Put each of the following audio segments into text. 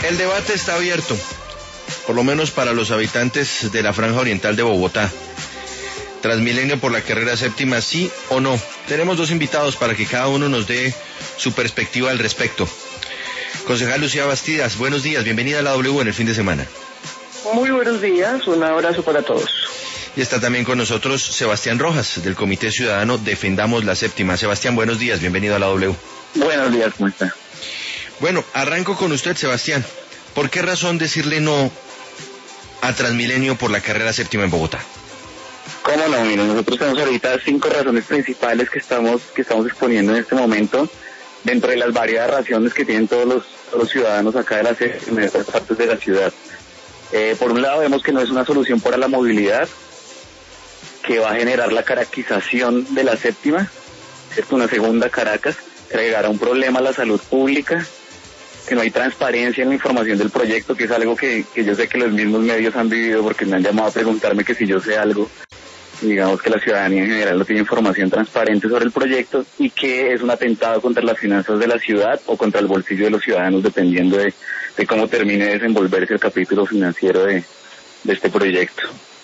El debate está abierto, por lo menos para los habitantes de la franja oriental de Bogotá. Transmilenio por la carrera séptima, ¿sí o no? Tenemos dos invitados para que cada uno nos dé su perspectiva al respecto. Concejal Lucía Bastidas, buenos días, bienvenida a la W en el fin de semana. Muy buenos días, un abrazo para todos. Y está también con nosotros Sebastián Rojas, del Comité Ciudadano Defendamos la Séptima. Sebastián, buenos días, bienvenido a la W. Buenos días, ¿cómo está? Bueno, arranco con usted, Sebastián. ¿Por qué razón decirle no a Transmilenio por la carrera séptima en Bogotá? ¿Cómo no? Miren, nosotros tenemos ahorita 5 razones principales que estamos exponiendo en este momento, dentro de las variadas razones que tienen todos los ciudadanos acá de las diversas partes de la ciudad. Por un lado, vemos que no es una solución para la movilidad, que va a generar la caraquización de la séptima, ¿cierto? Una segunda Caracas, que agregará un problema a la salud pública, que no hay transparencia en la información del proyecto, que es algo que yo sé que los mismos medios han vivido porque me han llamado a preguntarme que si yo sé algo. Digamos que la ciudadanía en general no tiene información transparente sobre el proyecto y que es un atentado contra las finanzas de la ciudad o contra el bolsillo de los ciudadanos, dependiendo de cómo termine de desenvolverse el capítulo financiero de este proyecto.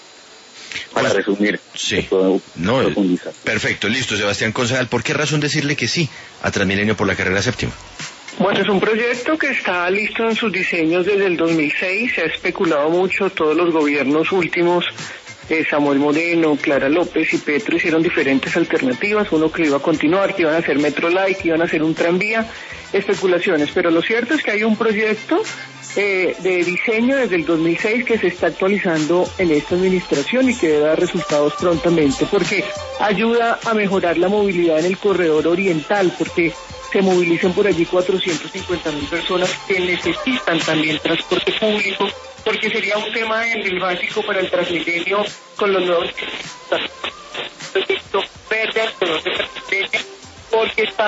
Para resumir, sí, perfecto, listo, Sebastián. Concejal, ¿por qué razón decirle que sí a Transmilenio por la carrera séptima? Bueno, es un proyecto que está listo en sus diseños desde el 2006, se ha especulado mucho, todos los gobiernos últimos, Samuel Moreno, Clara López y Petro hicieron diferentes alternativas, uno que iba a continuar, que iban a hacer Metro Light, que iban a hacer un tranvía, especulaciones, pero lo cierto es que hay un proyecto de diseño desde el 2006 que se está actualizando en esta administración y que debe dar resultados prontamente, porque ayuda a mejorar la movilidad en el corredor oriental, porque se movilizan por allí 450.000 personas que necesitan también transporte público, porque sería un tema emblemático para el Transmilenio con los nuevos proyectos verdes, porque está...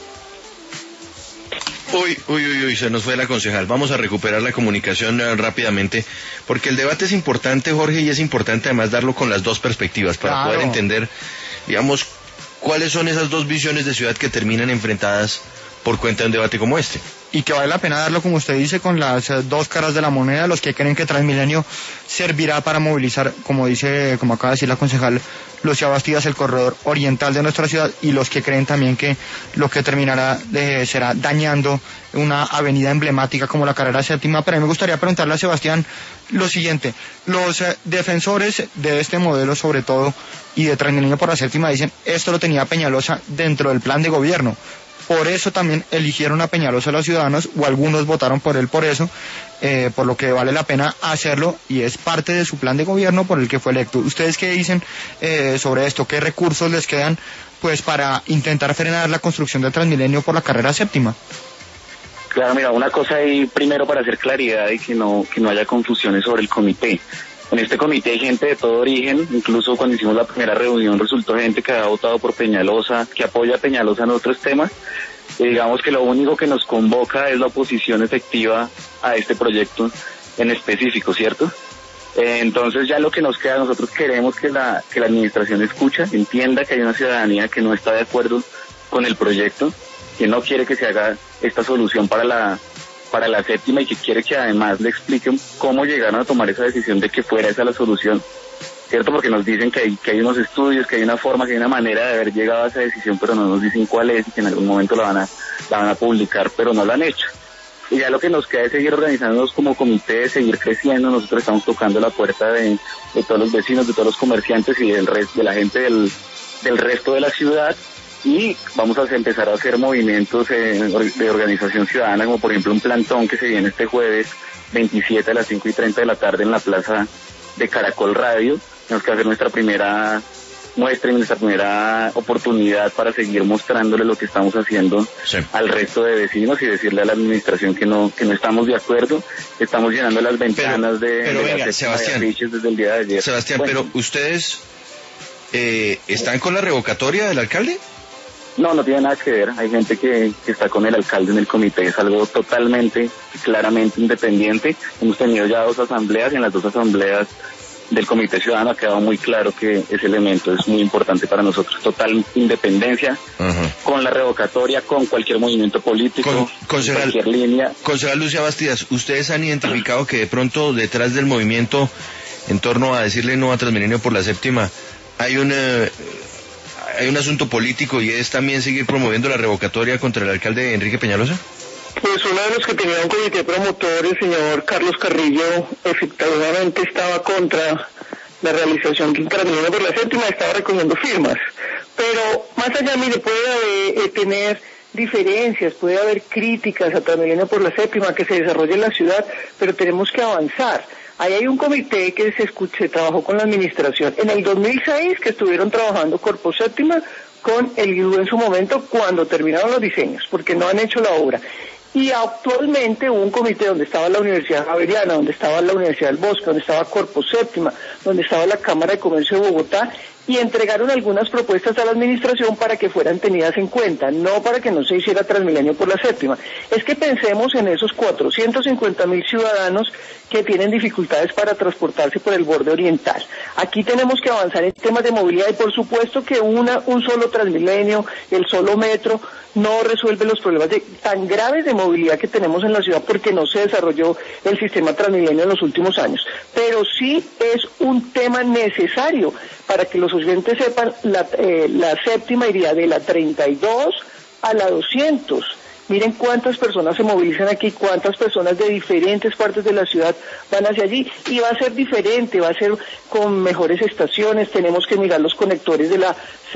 Uy, se nos fue la concejal. Vamos a recuperar la comunicación rápidamente, porque el debate es importante, Jorge, y es importante además darlo con las dos perspectivas para poder entender, digamos, cuáles son esas dos visiones de ciudad que terminan enfrentadas por cuenta de un debate como este. Y que vale la pena darlo, como usted dice, con las dos caras de la moneda, los que creen que Transmilenio servirá para movilizar, como acaba de decir la concejal Lucía Bastidas, el corredor oriental de nuestra ciudad, y los que creen también que lo que terminará será dañando una avenida emblemática como la carrera séptima. Pero a mí me gustaría preguntarle a Sebastián lo siguiente: los defensores de este modelo, sobre todo, y de Transmilenio por la séptima, dicen esto lo tenía Peñalosa dentro del plan de gobierno. Por eso también eligieron a Peñalosa los ciudadanos, o algunos votaron por él por eso, por lo que vale la pena hacerlo, y es parte de su plan de gobierno por el que fue electo. ¿Ustedes qué dicen sobre esto? ¿Qué recursos les quedan pues para intentar frenar la construcción del Transmilenio por la carrera séptima? Claro, mira, una cosa ahí primero para hacer claridad y que no haya confusiones sobre el comité. En este comité hay gente de todo origen, incluso cuando hicimos la primera reunión resultó gente que ha votado por Peñalosa, que apoya a Peñalosa en otros temas. Y digamos que lo único que nos convoca es la oposición efectiva a este proyecto en específico, ¿cierto? Entonces ya lo que nos queda, nosotros queremos que la administración entienda que hay una ciudadanía que no está de acuerdo con el proyecto, que no quiere que se haga esta solución para la séptima y que quiere que además le expliquen cómo llegaron a tomar esa decisión de que fuera esa la solución, ¿cierto? Porque nos dicen que hay unos estudios, que hay una forma, que hay una manera de haber llegado a esa decisión, pero no nos dicen cuál es y que en algún momento la van a publicar, pero no la han hecho. Y ya lo que nos queda es seguir organizándonos como comité, seguir creciendo. Nosotros estamos tocando la puerta de todos los vecinos, de todos los comerciantes y de la gente del resto de la ciudad. Y vamos a empezar a hacer movimientos de organización ciudadana, como por ejemplo un plantón que se viene este jueves 27 a las 5:30 de la tarde en la plaza de Caracol Radio. Tenemos que hacer nuestra primera muestra y nuestra primera oportunidad para seguir mostrándole lo que estamos haciendo al resto de vecinos y decirle a la administración que no estamos de acuerdo. Estamos llenando las ventanas de Sebastián, desde el día de ayer. Sebastián, pero ¿ustedes están con la revocatoria del alcalde? No tiene nada que ver. Hay gente que está con el alcalde en el comité. Es algo totalmente, claramente independiente. Hemos tenido ya 2 asambleas y en las 2 asambleas del Comité Ciudadano ha quedado muy claro que ese elemento es muy importante para nosotros. Total independencia, con la revocatoria, con cualquier movimiento político, con cualquier línea. Concejal Lucia Bastidas, ¿ustedes han identificado que de pronto detrás del movimiento en torno a decirle no a Transmilenio por la séptima hay un asunto político y es también seguir promoviendo la revocatoria contra el alcalde Enrique Peñalosa? Pues uno de los que tenía un comité promotor, el señor Carlos Carrillo, efectivamente estaba contra la realización del Transmilenio por la séptima, estaba recogiendo firmas. Pero más allá, mire, puede tener diferencias, puede haber críticas a Transmilenio por la séptima, que se desarrolle en la ciudad, pero tenemos que avanzar. Ahí hay un comité que se trabajó con la administración. En el 2006 que estuvieron trabajando Corpo Séptima con el GIU en su momento cuando terminaron los diseños, porque no han hecho la obra. Y actualmente hubo un comité donde estaba la Universidad Javeriana, donde estaba la Universidad del Bosque, donde estaba Corpo Séptima, donde estaba la Cámara de Comercio de Bogotá, y entregaron algunas propuestas a la administración para que fueran tenidas en cuenta, no para que no se hiciera Transmilenio por la séptima. Es que pensemos en esos 450.000 ciudadanos que tienen dificultades para transportarse por el borde oriental. Aquí tenemos que avanzar en temas de movilidad y por supuesto que un solo Transmilenio, el solo metro, no resuelve los problemas tan graves de movilidad que tenemos en la ciudad porque no se desarrolló el sistema Transmilenio en los últimos años. Pero sí es un tema necesario para que los oyentes sepan, la séptima iría de la 32 a la 200. Miren cuántas personas se movilizan aquí, cuántas personas de diferentes partes de la ciudad van hacia allí y va a ser diferente, va a ser con mejores estaciones, tenemos que mirar los conectores de la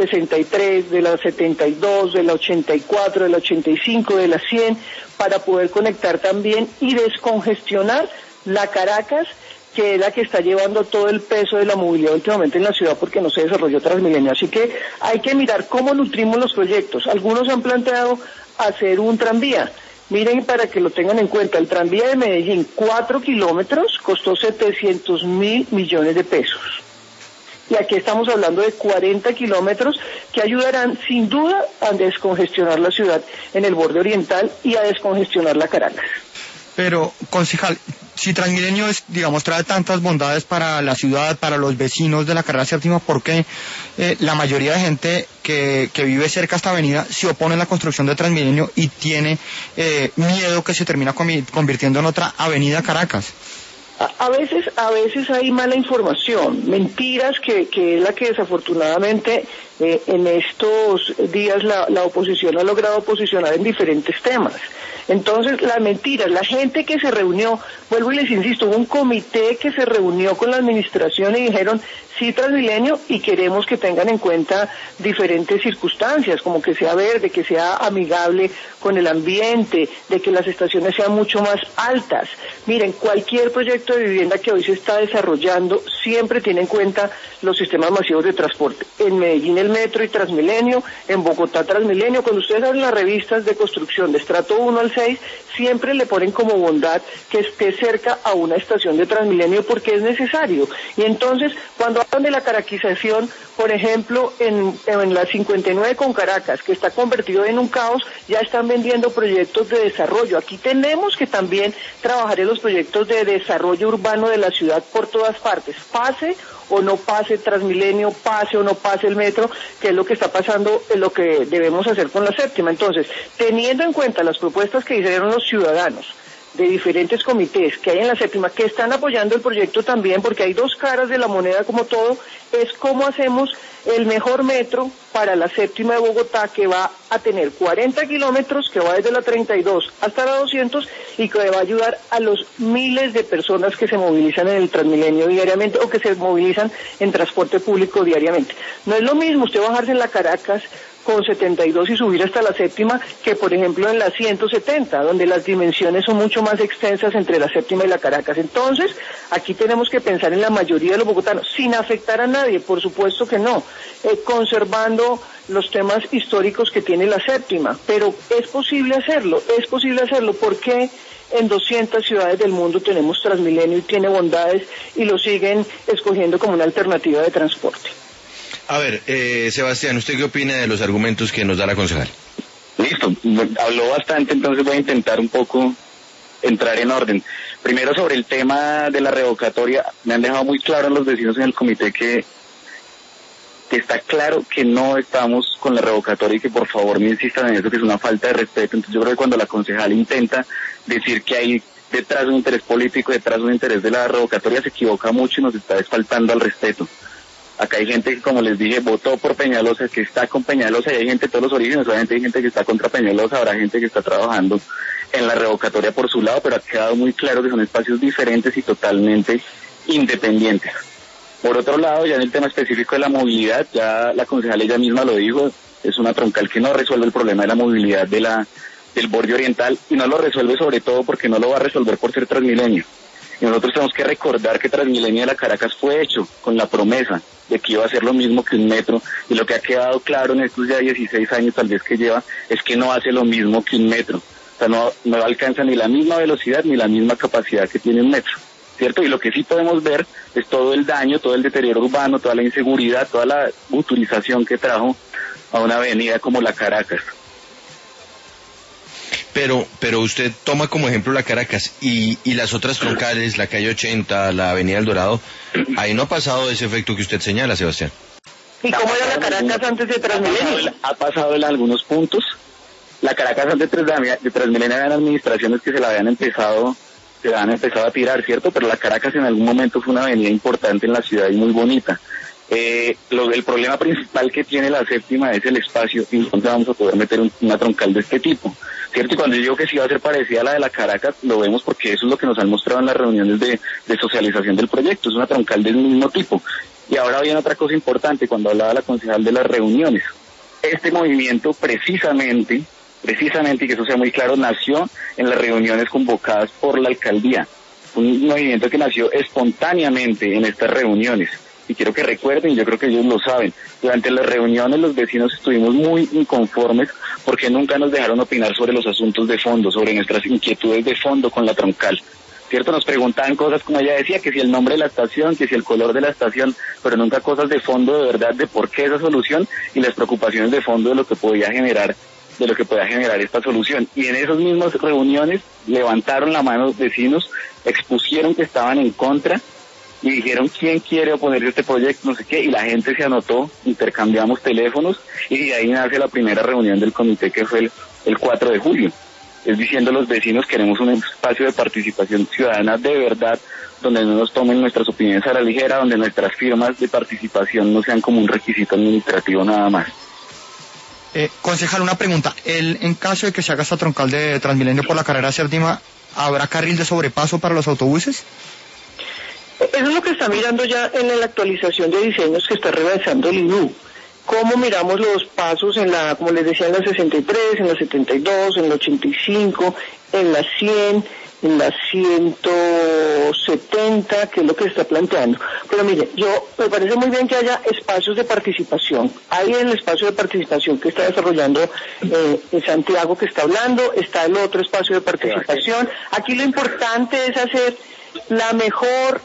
63, de la 72, de la 84, de la 85, de la 100, para poder conectar también y descongestionar la Caracas, que es la que está llevando todo el peso de la movilidad últimamente en la ciudad porque no se desarrolló Transmilenio. Así que hay que mirar cómo nutrimos los proyectos. Algunos han planteado hacer un tranvía. Miren, para que lo tengan en cuenta, el tranvía de Medellín, 4 kilómetros, costó 700.000 millones de pesos. Y aquí estamos hablando de 40 kilómetros que ayudarán sin duda a descongestionar la ciudad en el borde oriental y a descongestionar la Caracas. Pero, concejal, si Transmilenio trae tantas bondades para la ciudad, para los vecinos de la carrera séptima, ¿por qué la mayoría de gente que vive cerca a esta avenida se opone a la construcción de Transmilenio y tiene miedo que se termina convirtiendo en otra avenida Caracas? A veces hay mala información, mentiras que es la que desafortunadamente en estos días la oposición ha logrado posicionar en diferentes temas. Entonces, las mentiras, la gente que se reunió, vuelvo y les insisto, hubo un comité que se reunió con la administración y dijeron, sí, Transmilenio, y queremos que tengan en cuenta diferentes circunstancias, como que sea verde, que sea amigable con el ambiente, de que las estaciones sean mucho más altas. Miren, cualquier proyecto de vivienda que hoy se está desarrollando siempre tiene en cuenta los sistemas masivos de transporte. En Medellín el metro y Transmilenio, en Bogotá Transmilenio. Cuando ustedes abren las revistas de construcción de estrato 1 al 6, siempre le ponen como bondad que esté cerca a una estación de Transmilenio porque es necesario. Y entonces, cuando hablan de la caraquización, por ejemplo, en la 59 con Caracas, que está convertido en un caos, ya están vendiendo proyectos de desarrollo. Aquí tenemos que también trabajar en los proyectos de desarrollo urbano de la ciudad por todas partes. Pase o no pase Transmilenio, pase o no pase el metro, que es lo que está pasando, es lo que debemos hacer con la séptima. Entonces, teniendo en cuenta las propuestas que hicieron los ciudadanos, de diferentes comités que hay en la séptima, que están apoyando el proyecto también, porque hay dos caras de la moneda como todo, es cómo hacemos el mejor metro para la séptima de Bogotá, que va a tener 40 kilómetros, que va desde la 32 hasta la 200 y que va a ayudar a los miles de personas que se movilizan en el Transmilenio diariamente o que se movilizan en transporte público diariamente. No es lo mismo usted bajarse en la Caracas con 72 y subir hasta la séptima que, por ejemplo, en la 170, donde las dimensiones son mucho más extensas entre la séptima y la Caracas. Entonces, aquí tenemos que pensar en la mayoría de los bogotanos, sin afectar a nadie, por supuesto que no, conservando los temas históricos que tiene la séptima, pero es posible hacerlo, porque en 200 ciudades del mundo tenemos Transmilenio y tiene bondades y lo siguen escogiendo como una alternativa de transporte. A ver, Sebastián, ¿usted qué opina de los argumentos que nos da la concejal? Listo, habló bastante, entonces voy a intentar un poco entrar en orden. Primero, sobre el tema de la revocatoria, me han dejado muy claro los vecinos en el comité que está claro que no estamos con la revocatoria y que por favor me insistan en eso, que es una falta de respeto. Entonces yo creo que cuando la concejal intenta decir que hay detrás de un interés político, detrás de un interés de la revocatoria, se equivoca mucho y nos está desfaltando al respeto. Acá hay gente que, como les dije, votó por Peñalosa, que está con Peñalosa, y hay gente de todos los orígenes. Obviamente hay gente que está contra Peñalosa, habrá gente que está trabajando en la revocatoria por su lado, pero ha quedado muy claro que son espacios diferentes y totalmente independientes. Por otro lado, ya en el tema específico de la movilidad, ya la concejal ella misma lo dijo, es una troncal que no resuelve el problema de la movilidad del borde oriental, y no lo resuelve sobre todo porque no lo va a resolver por ser Transmilenio. Y nosotros tenemos que recordar que Transmilenio de la Caracas fue hecho con la promesa de que iba a ser lo mismo que un metro, y lo que ha quedado claro en estos ya 16 años tal vez que lleva, es que no hace lo mismo que un metro. O sea, no alcanza ni la misma velocidad ni la misma capacidad que tiene un metro, ¿cierto? Y lo que sí podemos ver es todo el daño, todo el deterioro urbano, toda la inseguridad, toda la guturización que trajo a una avenida como la Caracas. Pero usted toma como ejemplo la Caracas y las otras troncales, la calle 80, la avenida El Dorado, ahí no ha pasado ese efecto que usted señala, Sebastián. ¿Y cómo era la Caracas antes de Transmilenio? Ha pasado en algunos puntos. La Caracas antes de Transmilenio eran administraciones que se habían empezado a tirar, ¿cierto? Pero la Caracas en algún momento fue una avenida importante en la ciudad y muy bonita. El problema principal que tiene la séptima es el espacio y dónde vamos a poder meter una troncal de este tipo, ¿cierto? Y cuando yo digo que sí va a ser parecida a la de la Caracas, lo vemos porque eso es lo que nos han mostrado en las reuniones de socialización del proyecto, es una troncal del mismo tipo. Y ahora viene otra cosa importante, cuando hablaba la concejal de las reuniones. Este movimiento precisamente, y que eso sea muy claro, nació en las reuniones convocadas por la alcaldía. Un movimiento que nació espontáneamente en estas reuniones. Y quiero que recuerden, y yo creo que ellos lo saben, durante las reuniones los vecinos estuvimos muy inconformes porque nunca nos dejaron opinar sobre los asuntos de fondo, sobre nuestras inquietudes de fondo con la troncal, ¿cierto? Nos preguntaban cosas como ella decía, que si el nombre de la estación, que si el color de la estación, pero nunca cosas de fondo de verdad, de por qué esa solución y las preocupaciones de fondo de lo que podía generar esta solución. Y en esas mismas reuniones levantaron la mano los vecinos, expusieron que estaban en contra, y dijeron quién quiere oponerse a este proyecto, no sé qué, y la gente se anotó, intercambiamos teléfonos, y de ahí nace la primera reunión del comité que fue el 4 de julio. Es diciendo a los vecinos, queremos un espacio de participación ciudadana de verdad, donde no nos tomen nuestras opiniones a la ligera, donde nuestras firmas de participación no sean como un requisito administrativo nada más. Concejal, una pregunta. En caso de que se haga esta troncal de Transmilenio por la carrera séptima, ¿habrá carril de sobrepaso para los autobuses? Eso es lo que está mirando ya en la actualización de diseños que está realizando el INU. Cómo miramos los pasos como les decía, en la 63, en la 72, en la 85, en la 100, en la 170, que es lo que se está planteando. Pero mire, me parece muy bien que haya espacios de participación. Hay el espacio de participación que está desarrollando Santiago, que está hablando, está el otro espacio de participación. Aquí lo importante es hacer la mejor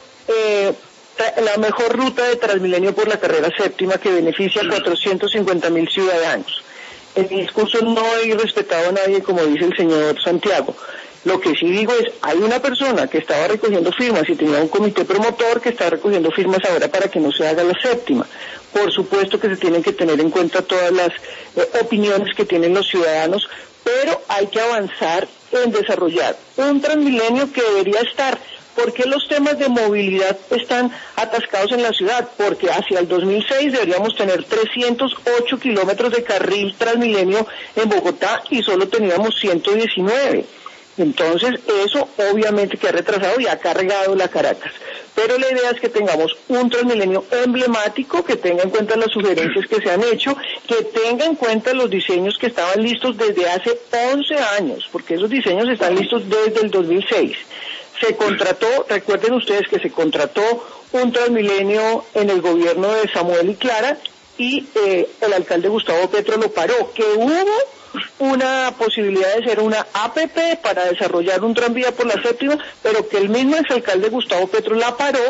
ruta de Transmilenio por la carrera séptima que beneficia a 450.000 ciudadanos. En mi discurso no he respetado a nadie, como dice el señor Santiago. Lo que sí digo es, hay una persona que estaba recogiendo firmas y tenía un comité promotor que está recogiendo firmas ahora para que no se haga la séptima. Por supuesto que se tienen que tener en cuenta todas las opiniones que tienen los ciudadanos, pero hay que avanzar en desarrollar un Transmilenio que debería estar. ¿Por qué los temas de movilidad están atascados en la ciudad? Porque hacia el 2006 deberíamos tener 308 kilómetros de carril Transmilenio en Bogotá y solo teníamos 119. Entonces, eso obviamente que ha retrasado y ha cargado la Caracas. Pero la idea es que tengamos un Transmilenio emblemático, que tenga en cuenta las sugerencias que se han hecho, que tenga en cuenta los diseños que estaban listos desde hace 11 años, porque esos diseños están listos desde el 2006. Se contrató, recuerden ustedes que se contrató un Transmilenio en el gobierno de Samuel y Clara y el alcalde Gustavo Petro lo paró, que hubo una posibilidad de ser una APP para desarrollar un tranvía por la séptima, pero que el mismo exalcalde Gustavo Petro la paró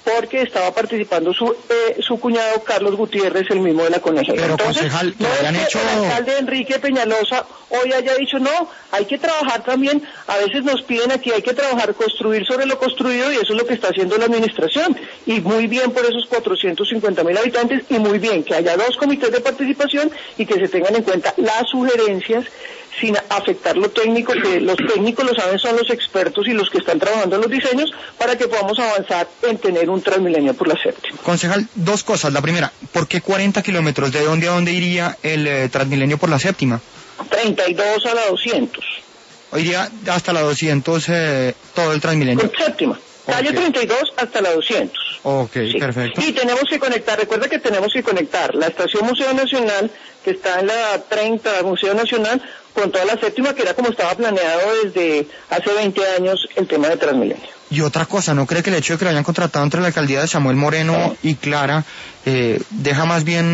porque estaba participando su cuñado Carlos Gutiérrez, el mismo de la Conejera. Pero entonces, concejal, no hayan es que hecho... el alcalde Enrique Peñalosa hoy haya dicho, no, hay que trabajar también, a veces nos piden aquí, hay que trabajar, construir sobre lo construido, y eso es lo que está haciendo la administración, y muy bien por esos 450.000 habitantes, y muy bien que haya 2 comités de participación y que se tengan en cuenta las sugerencias sin afectar lo técnico, que los técnicos lo saben, son los expertos y los que están trabajando en los diseños, para que podamos avanzar en tener un Transmilenio por la séptima. Concejal, 2 cosas. La primera, ¿por qué 40 kilómetros? ¿De dónde a dónde iría el Transmilenio por la séptima? 32 a la 200. Iría hasta la 200 todo el Transmilenio. Con séptima. Calle 32 hasta la 200. Ok, sí. Perfecto. Y tenemos que conectar, recuerda que tenemos que conectar la estación Museo Nacional, que está en la 30, Museo Nacional, con toda la séptima, que era como estaba planeado desde hace 20 años el tema de Transmilenio. Y otra cosa, ¿no cree que el hecho de que lo hayan contratado entre la alcaldía de Samuel Moreno y Clara deja más bien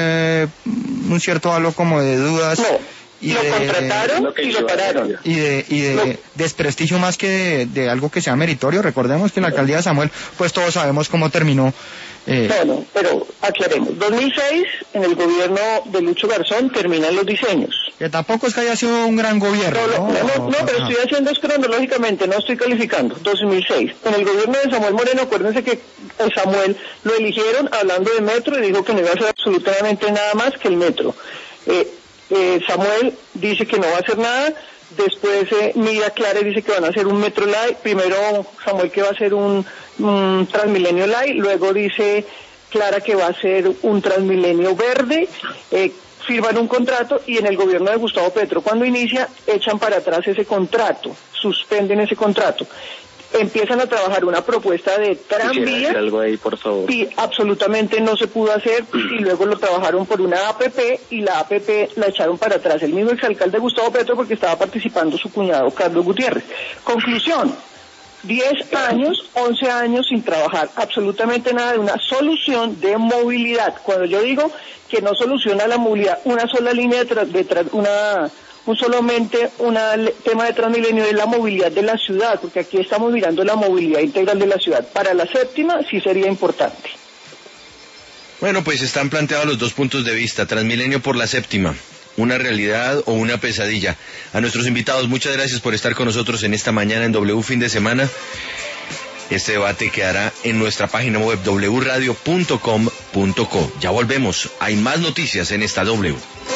un cierto halo como de dudas? No. Y lo contrataron y lo pararon. Y de desprestigio más que de algo que sea meritorio. Recordemos que en la alcaldía de Samuel, pues todos sabemos cómo terminó. Bueno, pero aclaremos. 2006, en el gobierno de Lucho Garzón, terminan los diseños. Que tampoco es que haya sido un gran gobierno. No, pero estoy haciendo es cronológicamente, no estoy calificando. 2006. En el gobierno de Samuel Moreno, acuérdense que Samuel lo eligieron hablando de metro y dijo que no iba a hacer absolutamente nada más que el metro. Samuel dice que no va a hacer nada, después Mira Clara dice que van a hacer un Metro Light, primero Samuel que va a hacer un Transmilenio Light, luego dice Clara que va a hacer un Transmilenio Verde, firman un contrato y en el gobierno de Gustavo Petro cuando inicia echan para atrás ese contrato, suspenden ese contrato. Empiezan a trabajar una propuesta de tranvía algo ahí, por favor. Y absolutamente no se pudo hacer y luego lo trabajaron por una APP y la APP la echaron para atrás el mismo exalcalde Gustavo Petro porque estaba participando su cuñado Carlos Gutiérrez. Conclusión, 10 años, 11 años sin trabajar absolutamente nada de una solución de movilidad. Cuando yo digo que no soluciona la movilidad, una sola línea tema de Transmilenio es la movilidad de la ciudad, porque aquí estamos mirando la movilidad integral de la ciudad. Para la séptima sí sería importante. Bueno, pues están planteados los 2 puntos de vista. Transmilenio por la séptima, una realidad o una pesadilla. A nuestros invitados, muchas gracias por estar con nosotros en esta mañana en W Fin de Semana. Este debate quedará en nuestra página web wradio.com.co. Ya volvemos, hay más noticias en esta W.